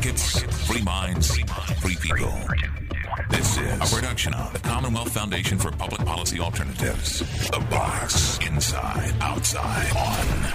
markets, free minds, free people. This is a production of the Commonwealth Foundation for Public Policy Alternatives. The Box. Inside, outside, on.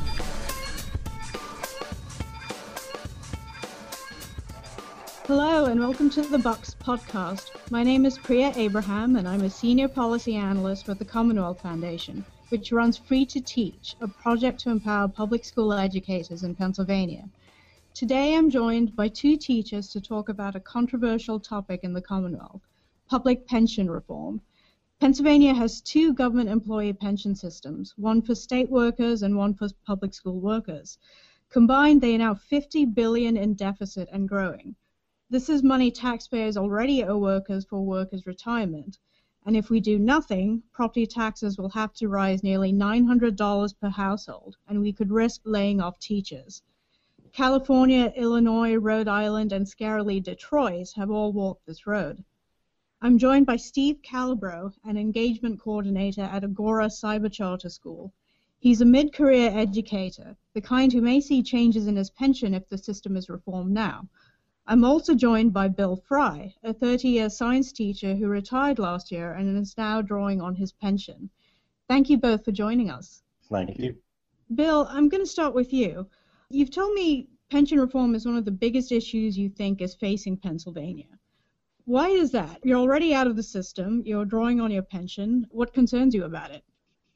Hello and welcome to the Box podcast. My name is Priya Abraham and I'm a senior policy analyst with the Commonwealth Foundation, which runs Free to Teach, a project to empower public school educators in Pennsylvania. Today I'm joined by two teachers to talk about a controversial topic in the Commonwealth, public pension reform. Pennsylvania has two government employee pension systems, one for state workers and one for public school workers. Combined, they are now $50 billion in deficit and growing. This is money taxpayers already owe workers for workers' retirement. And if we do nothing, property taxes will have to rise nearly $900 per household, and we could risk laying off teachers. California, Illinois, Rhode Island, and scarily Detroit have all walked this road. I'm joined by Steve Calabro, an engagement coordinator at Agora Cyber Charter School. He's a mid-career educator, the kind who may see changes in his pension if the system is reformed now. I'm also joined by Bill Fry, a 30-year science teacher who retired last year and is now drawing on his pension. Thank you both for joining us. Thank you. Bill, I'm going to start with you. You've told me pension reform is one of the biggest issues you think is facing Pennsylvania. Why is that? You're already out of the system. You're drawing on your pension. What concerns you about it?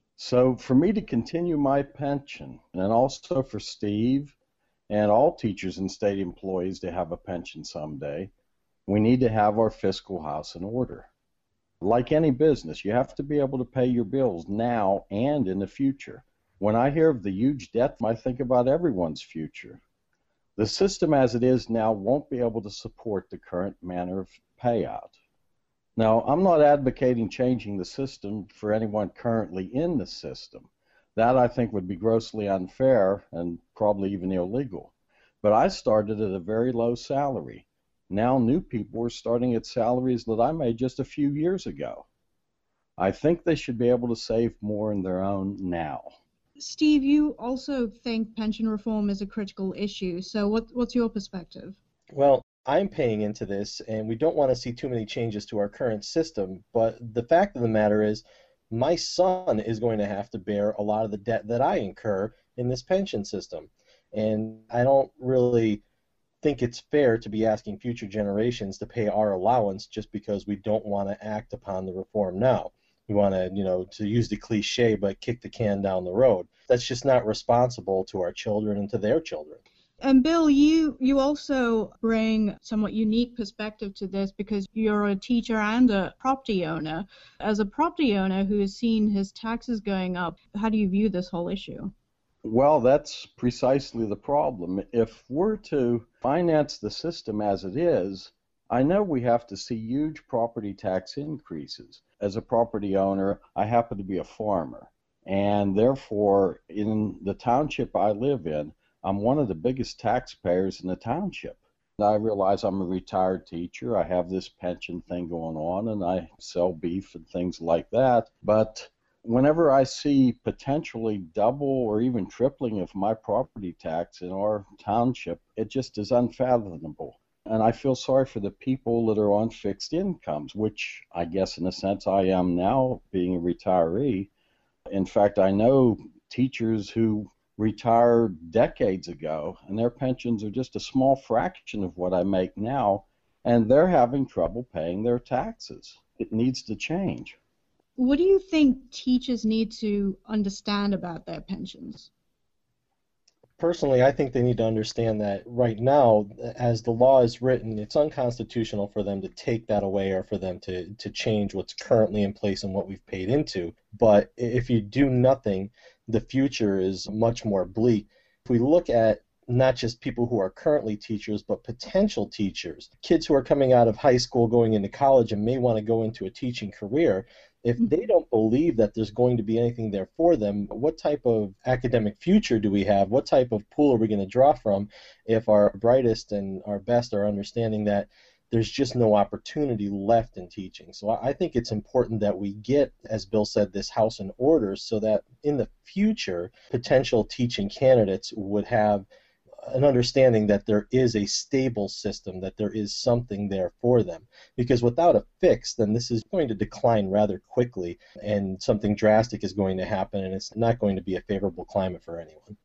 So for me to continue my pension, and also for Steve and all teachers and state employees to have a pension someday, we need to have our fiscal house in order. Like any business, you have to be able to pay your bills now and in the future. When I hear of the huge debt, I think about everyone's future. The system as it is now won't be able to support the current manner of payout. Now, I'm not advocating changing the system for anyone currently in the system. That, I think, would be grossly unfair and probably even illegal. But I started at a very low salary. Now new people are starting at salaries that I made just a few years ago. I think they should be able to save more in their own now. Steve, you also think pension reform is a critical issue, so what's your perspective? Well, I'm paying into this, and we don't want to see too many changes to our current system, but the fact of the matter is my son is going to have to bear a lot of the debt that I incur in this pension system. And I don't really think it's fair to be asking future generations to pay our allowance just because we don't want to act upon the reform now. We want to, to use the cliche, but kick the can down the road. That's just not responsible to our children and to their children. And Bill, you also bring somewhat unique perspective to this because you're a teacher and a property owner. As a property owner who has seen his taxes going up, how do you view this whole issue? Well, that's precisely the problem. If we're to finance the system as it is, I know we have to see huge property tax increases. As a property owner, I happen to be a farmer, and therefore in the township I live in, I'm one of the biggest taxpayers in the township. I realize I'm a retired teacher, I have this pension thing going on, and I sell beef and things like that, but whenever I see potentially double or even tripling of my property tax in our township, it just is unfathomable. And I feel sorry for the people that are on fixed incomes, which I guess in a sense I am now being a retiree. In fact, I know teachers who retired decades ago, and their pensions are just a small fraction of what I make now, and they're having trouble paying their taxes. It needs to change. What do you think teachers need to understand about their pensions? Personally, I think they need to understand that right now, as the law is written, it's unconstitutional for them to take that away or for them to change what's currently in place and what we've paid into. But if you do nothing, the future is much more bleak. If we look at not just people who are currently teachers, but potential teachers, kids who are coming out of high school, going into college, and may want to go into a teaching career, if they don't believe that there's going to be anything there for them, what type of academic future do we have? What type of pool are we going to draw from if our brightest and our best are understanding that there's just no opportunity left in teaching? So I think it's important that we get, as Bill said, this house in order so that in the future, potential teaching candidates would have an understanding that there is a stable system, that there is something there for them. Because without a fix, then this is going to decline rather quickly, and something drastic is going to happen, and it's not going to be a favorable climate for anyone.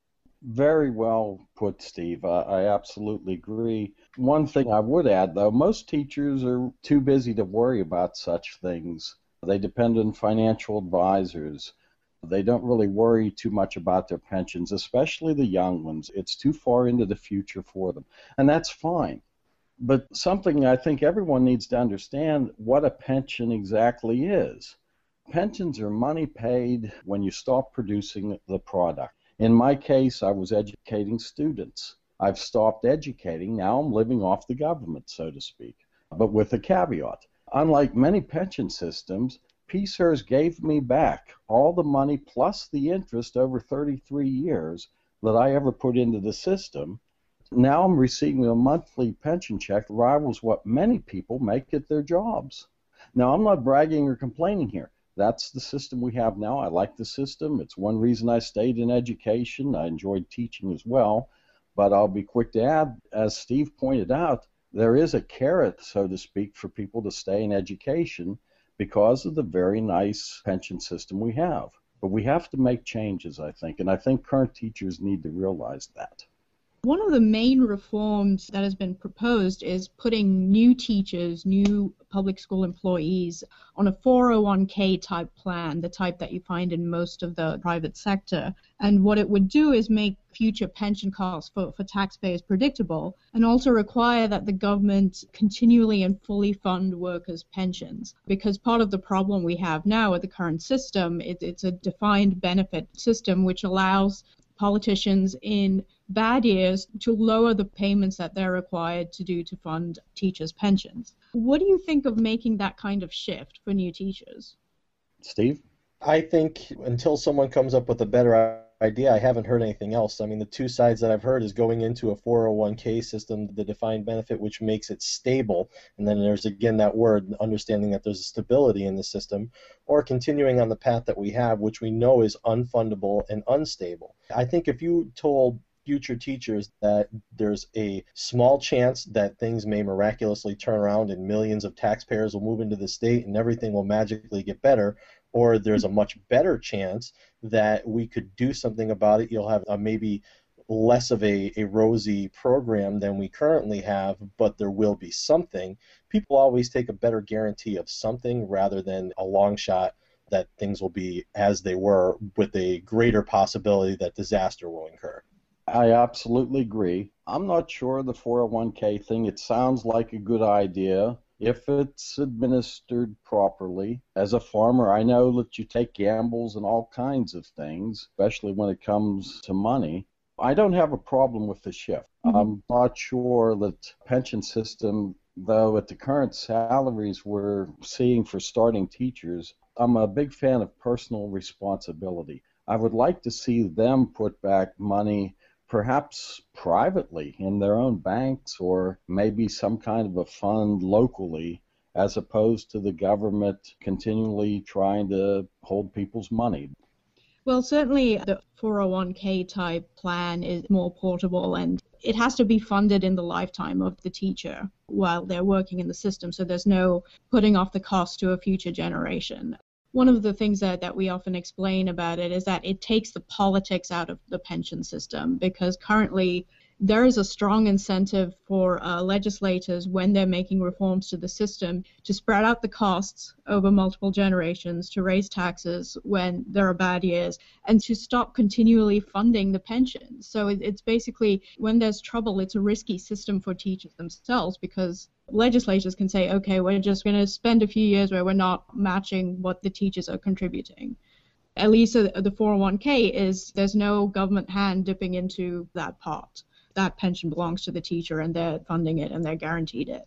Very well put, Steve. I absolutely agree. One thing I would add, though, most teachers are too busy to worry about such things. They depend on financial advisors. They don't really worry too much about their pensions, especially the young ones. It's too far into the future for them, and that's fine. But something I think everyone needs to understand what a pension exactly is. Pensions are money paid when you stop producing the product. In my case, I was educating students. I've stopped educating. Now I'm living off the government, so to speak, but with a caveat. Unlike many pension systems, PSERS gave me back all the money plus the interest over 33 years that I ever put into the system. Now I'm receiving a monthly pension check that rivals what many people make at their jobs. Now, I'm not bragging or complaining here. That's the system we have now. I like the system. It's one reason I stayed in education. I enjoyed teaching as well. But I'll be quick to add, as Steve pointed out, there is a carrot, so to speak, for people to stay in education because of the very nice pension system we have. But we have to make changes, I think, and I think current teachers need to realize that. One of the main reforms that has been proposed is putting new teachers, new public school employees on a 401k type plan, the type that you find in most of the private sector. And what it would do is make future pension costs for taxpayers predictable, and also require that the government continually and fully fund workers' pensions. Because part of the problem we have now with the current system, it's a defined benefit system which allows politicians in bad years to lower the payments that they're required to do to fund teachers' pensions. What do you think of making that kind of shift for new teachers? Steve? I think until someone comes up with a better idea, I haven't heard anything else. I mean, the two sides that I've heard is going into a 401k system, the defined benefit, which makes it stable, and then there's again that word, understanding that there's a stability in the system, or continuing on the path that we have, which we know is unfundable and unstable. I think if you told future teachers that there's a small chance that things may miraculously turn around and millions of taxpayers will move into the state and everything will magically get better, or there's a much better chance that we could do something about it, you'll have maybe less of a rosy program than we currently have, but there will be something. People always take a better guarantee of something rather than a long shot that things will be as they were, with a greater possibility that disaster will occur. I absolutely agree. I'm not sure of the 401k thing. It sounds like a good idea if it's administered properly. As a farmer, I know that you take gambles and all kinds of things, especially when it comes to money. I don't have a problem with the shift. I'm not sure that pension system, though at the current salaries we're seeing for starting teachers, I'm a big fan of personal responsibility. I would like to see them put back money perhaps privately in their own banks, or maybe some kind of a fund locally, as opposed to the government continually trying to hold people's money. Well, certainly the 401k type plan is more portable, and it has to be funded in the lifetime of the teacher while they're working in the system, so there's no putting off the cost to a future generation. One of the things that we often explain about it is that it takes the politics out of the pension system, because currently there is a strong incentive for legislators, when they're making reforms to the system, to spread out the costs over multiple generations, to raise taxes when there are bad years, and to stop continually funding the pensions. So it's basically, when there's trouble, it's a risky system for teachers themselves, because legislators can say, okay, we're just going to spend a few years where we're not matching what the teachers are contributing. At least the 401k is, there's no government hand dipping into that pot. That pension belongs to the teacher, and they're funding it, and they're guaranteed it.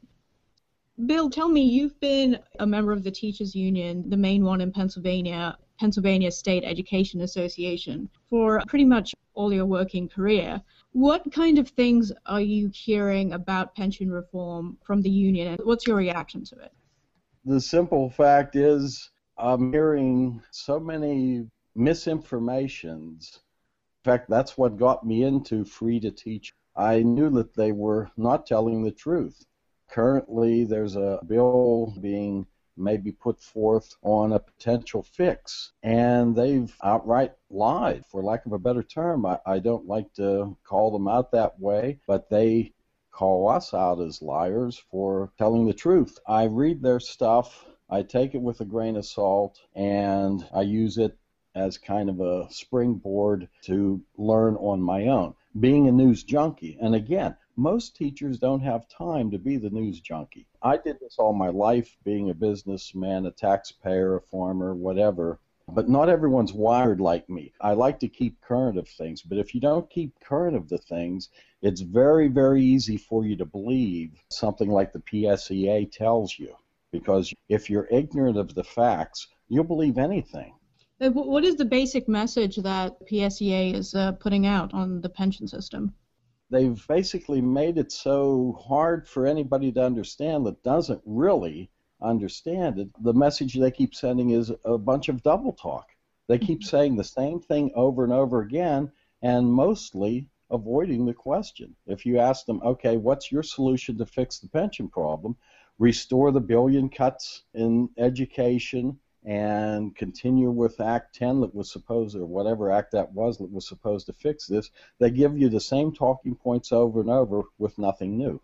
Bill, tell me, you've been a member of the Teachers Union, the main one in Pennsylvania, Pennsylvania State Education Association, for pretty much all your working career. What kind of things are you hearing about pension reform from the union, and what's your reaction to it? The simple fact is, I'm hearing so many misinformations fact, that's what got me into free to teach. I knew that they were not telling the truth. Currently, there's a bill being maybe put forth on a potential fix, and they've outright lied, for lack of a better term. I don't like to call them out that way, but they call us out as liars for telling the truth. I read their stuff, I take it with a grain of salt, and I use it as kind of a springboard to learn on my own. Being a news junkie, and again, most teachers don't have time to be the news junkie. I did this all my life, being a businessman, a taxpayer, a farmer, whatever, but not everyone's wired like me. I like to keep current of things, but if you don't keep current of the things, it's very, very easy for you to believe something like the PSEA tells you, because if you're ignorant of the facts, you'll believe anything. What is the basic message that PSEA is putting out on the pension system? They've basically made it so hard for anybody to understand that doesn't really understand it. The message they keep sending is a bunch of double talk. They keep saying the same thing over and over again, and mostly avoiding the question. If you ask them, okay, what's your solution to fix the pension problem? Restore the billion cuts in education, and continue with Act 10 that was supposed, or whatever act that was supposed to fix this. They give you the same talking points over and over with nothing new.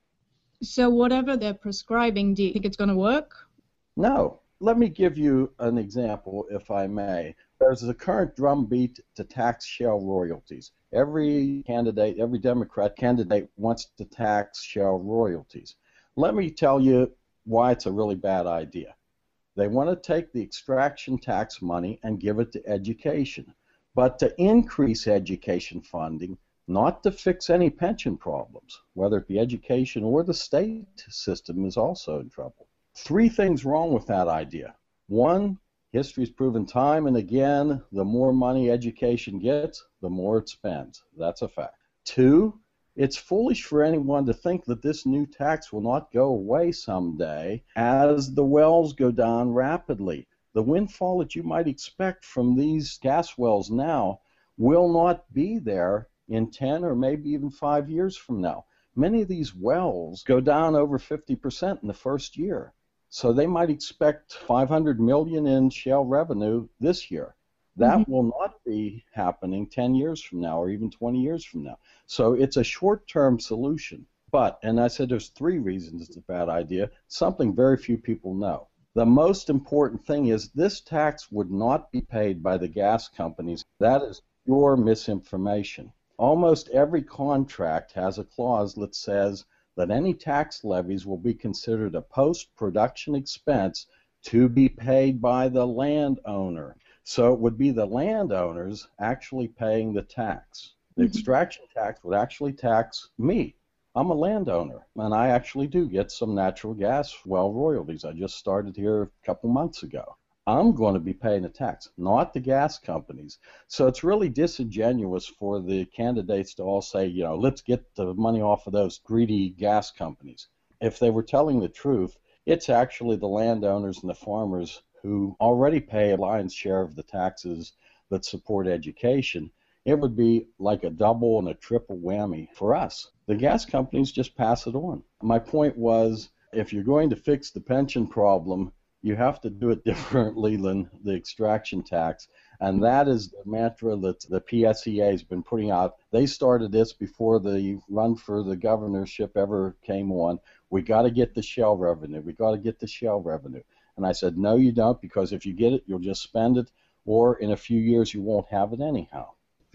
So whatever they're prescribing, do you think it's going to work? No. Let me give you an example, if I may. There's a current drumbeat to tax shell royalties. Every candidate, every Democrat candidate wants to tax shell royalties. Let me tell you why it's a really bad idea. They want to take the extraction tax money and give it to education, but to increase education funding, not to fix any pension problems, whether it be education or the state system is also in trouble. Three things wrong with that idea. One, history's proven time and again, the more money education gets, the more it spends. That's a fact. Two, it's foolish for anyone to think that this new tax will not go away someday as the wells go down rapidly. The windfall that you might expect from these gas wells now will not be there in 10 or maybe even 5 years from now. Many of these wells go down over 50% in the first year. So they might expect $500 million in shale revenue this year. That will not be happening 10 years from now or even 20 years from now. So it's a short-term solution. But, and I said there's three reasons it's a bad idea, something very few people know. The most important thing is this tax would not be paid by the gas companies. That is pure misinformation. Almost every contract has a clause that says that any tax levies will be considered a post-production expense to be paid by the landowner. So it would be the landowners actually paying the tax. The extraction tax would actually tax me. I'm a landowner, and I actually do get some natural gas well royalties. I just started here a couple months ago. I'm going to be paying a tax, not the gas companies. So it's really disingenuous for the candidates to all say, you know, let's get the money off of those greedy gas companies. If they were telling the truth, it's actually the landowners and the farmers who already pay a lion's share of the taxes that support education. It would be like a double and a triple whammy for us. The gas companies just pass it on. My point was, if you're going to fix the pension problem, you have to do it differently than the extraction tax. And that is the mantra that the PSEA has been putting out. They started this before the run for the governorship ever came on. We got to get the shell revenue. We got to get the shell revenue. And I said, no, you don't, because if you get it, you'll just spend it, or in a few years you won't have it anyhow.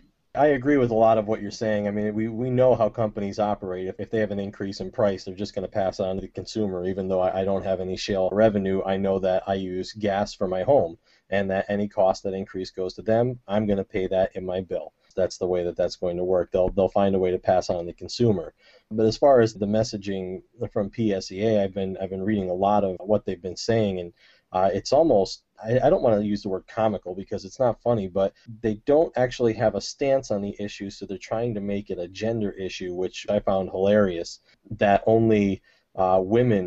I agree with a lot of what you're saying. I mean, we know how companies operate. If they have an increase in price, they're just going to pass it on to the consumer. Even though I don't have any shale revenue, I know that I use gas for my home, and that any cost that increase goes to them, I'm going to pay that in my bill. That's the way that that's going to work. They'll find a way to pass on to the consumer. But as far as the messaging from PSEA, I've been reading a lot of what they've been saying, and it's almost, I don't want to use the word comical because it's not funny, but they don't actually have a stance on the issue, so they're trying to make it a gender issue, which I found hilarious, that only women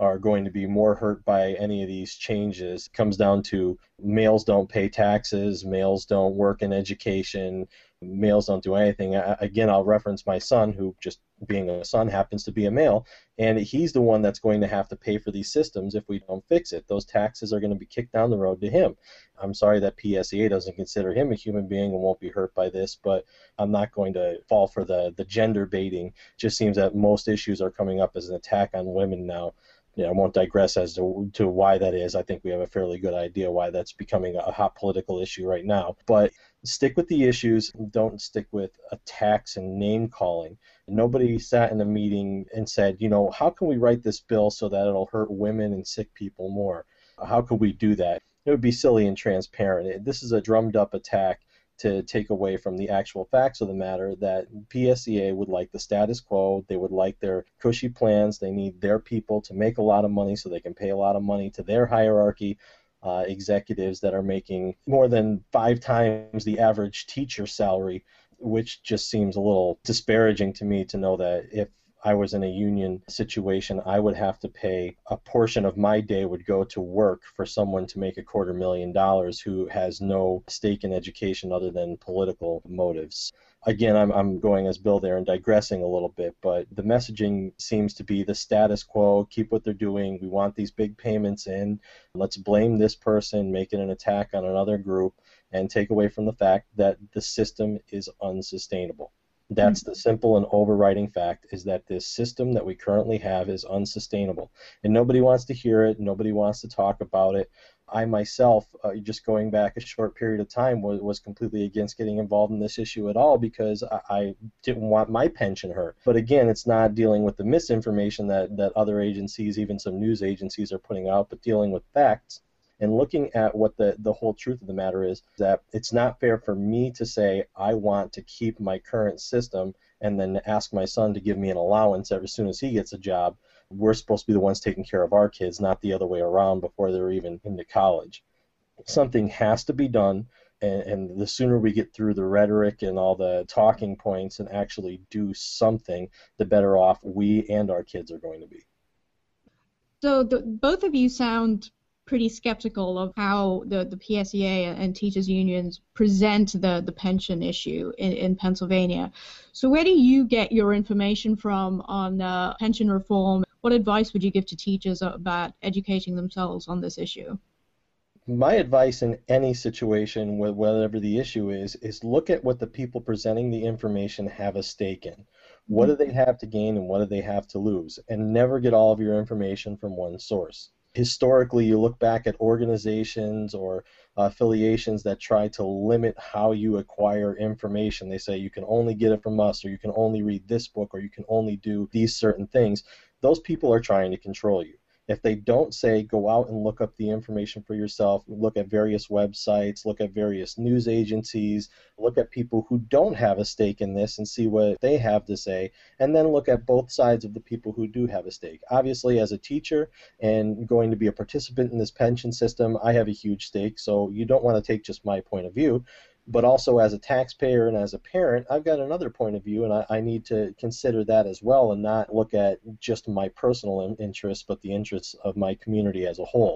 are going to be more hurt by any of these changes. It comes down to males don't pay taxes, males don't work in education, males don't do anything. Again, I'll reference my son, who, just being a son, happens to be a male, and he's the one that's going to have to pay for these systems if we don't fix it. Those taxes are going to be kicked down the road to him. I'm sorry that PSEA doesn't consider him a human being and won't be hurt by this, but I'm not going to fall for the gender baiting. It just seems that most issues are coming up as an attack on women now. I won't digress as to why that is. I think we have a fairly good idea why that's becoming a hot political issue right now. But stick with the issues. Don't stick with attacks and name calling. Nobody sat in a meeting and said, how can we write this bill so that it'll hurt women and sick people more? How could we do that? It would be silly and transparent. This is a drummed up attack to take away from the actual facts of the matter, that PSEA would like the status quo. They would like their cushy plans. They need their people to make a lot of money so they can pay a lot of money to their hierarchy, executives that are making more than 5 times the average teacher salary, which just seems a little disparaging to me to know that if I was in a union situation, I would have to pay a portion of my day would go to work for someone to make $250,000 who has no stake in education other than political motives. Again, I'm going as Bill there and digressing a little bit, but the messaging seems to be the status quo, keep what they're doing, we want these big payments in, let's blame this person, make it an attack on another group, and take away from the fact that the system is unsustainable. That's the simple and overriding fact, is that this system that we currently have is unsustainable. And nobody wants to hear it. Nobody wants to talk about it. I myself, just going back a short period of time, was completely against getting involved in this issue at all because I didn't want my pension hurt. But again, it's not dealing with the misinformation that other agencies, even some news agencies, are putting out, but dealing with facts. And looking at what the whole truth of the matter is, that it's not fair for me to say I want to keep my current system and then ask my son to give me an allowance as soon as he gets a job. We're supposed to be the ones taking care of our kids, not the other way around before they're even into college. Something has to be done, and the sooner we get through the rhetoric and all the talking points and actually do something, the better off we and our kids are going to be. So both of you sound pretty skeptical of how the PSEA and teachers unions present the pension issue in Pennsylvania. So where do you get your information from on pension reform? What advice would you give to teachers about educating themselves on this issue? My advice in any situation, whatever the issue is look at what the people presenting the information have a stake in. What do they have to gain and what do they have to lose? And never get all of your information from one source. Historically, you look back at organizations or affiliations that try to limit how you acquire information. They say you can only get it from us, or you can only read this book, or you can only do these certain things. Those people are trying to control you. If they don't say go out and look up the information for yourself, look at various websites, look at various news agencies, look at people who don't have a stake in this and see what they have to say, and then look at both sides of the people who do have a stake. Obviously, as a teacher and going to be a participant in this pension system, I have a huge stake, so you don't want to take just my point of view. But also as a taxpayer and as a parent, I've got another point of view, and I need to consider that as well and not look at just my personal interests, but the interests of my community as a whole.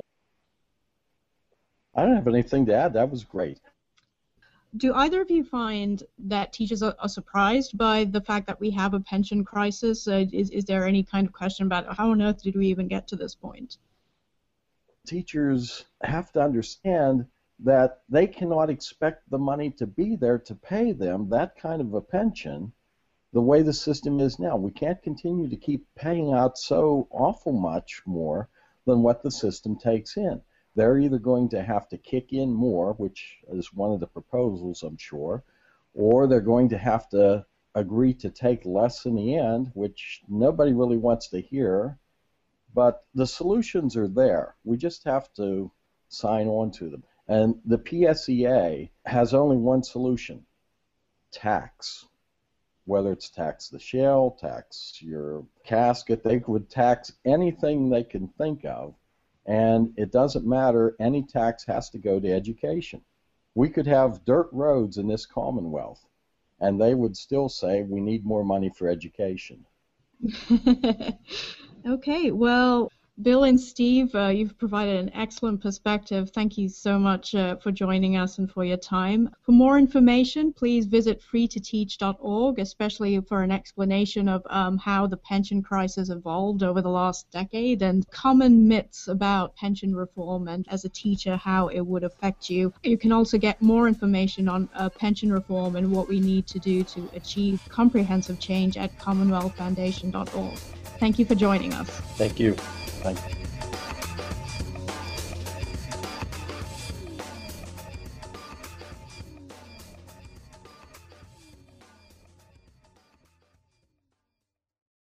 I don't have anything to add. That was great. Do either of you find that teachers are surprised by the fact that we have a pension crisis? Is there any kind of question about how on earth did we even get to this point? Teachers have to understand that they cannot expect the money to be there to pay them that kind of a pension the way the system is now. We can't continue to keep paying out so awful much more than what the system takes in. They're either going to have to kick in more, which is one of the proposals, I'm sure, or they're going to have to agree to take less in the end, which nobody really wants to hear. But the solutions are there. We just have to sign on to them. And the PSEA has only one solution: tax. Whether it's tax the shell, tax your casket, they would tax anything they can think of. And it doesn't matter, any tax has to go to education. We could have dirt roads in this Commonwealth, and they would still say we need more money for education. Okay, well, Bill and Steve, you've provided an excellent perspective. Thank you so much for joining us and for your time. For more information, please visit freetoteach.org, especially for an explanation of how the pension crisis evolved over the last decade and common myths about pension reform and, as a teacher, how it would affect you. You can also get more information on pension reform and what we need to do to achieve comprehensive change at commonwealthfoundation.org. Thank you for joining us. Thank you. Thank you.